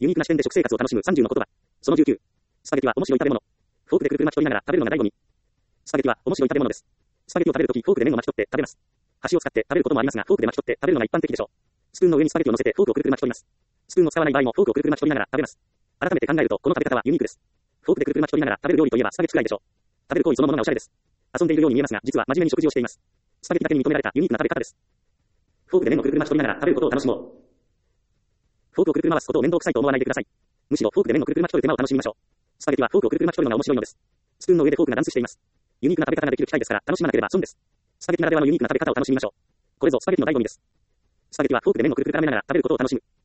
ユニークな視点で食生活を楽しむ30の言葉。その19。スパゲティは面白い食べ物。フォークでくるくる巻き取りながら食べるのが醍醐味。スパゲティは面白い食べ物です。スパゲティを食べるときフォークで麺を巻き取って食べます。箸を使って食べることもありますが、フォークで巻き取って食べるのが一般的でしょう。スプーンの上にスパゲティを乗せてフォークをくるくる巻き取ります。スプーンを使わない場合もフォークをくるくる巻き取りながら食べます。改めて考えると、この食べ方はユニークです。フォークでくるくる巻き取りながら食べる料理といえばスパゲティフライでしょう。食べる行為そのものがおしゃれです。遊んでいるように見えますが、実は真面目に食事をしています。スパゲティだけに認められたユニークな食べ方です。フォークで麺をくるくる巻き取りながら食べることを楽しもう。フォークをくるくる回すことを面倒くさいと思わないでください。むしろフォークで麺をくるくる巻き取る手間を楽しみましょう。スパゲティはフォークをくるくる巻き取るのが面白いのです。スプーンの上でフォークがダンスしています。ユニークな食べ方ができる機会ですから楽しまなければ損です。スパゲティならではのユニークな食べ方を楽しみましょう。これぞスパゲティの醍醐味です。スパゲティはフォークで麺をくるくる絡めながら食べることを楽しむ。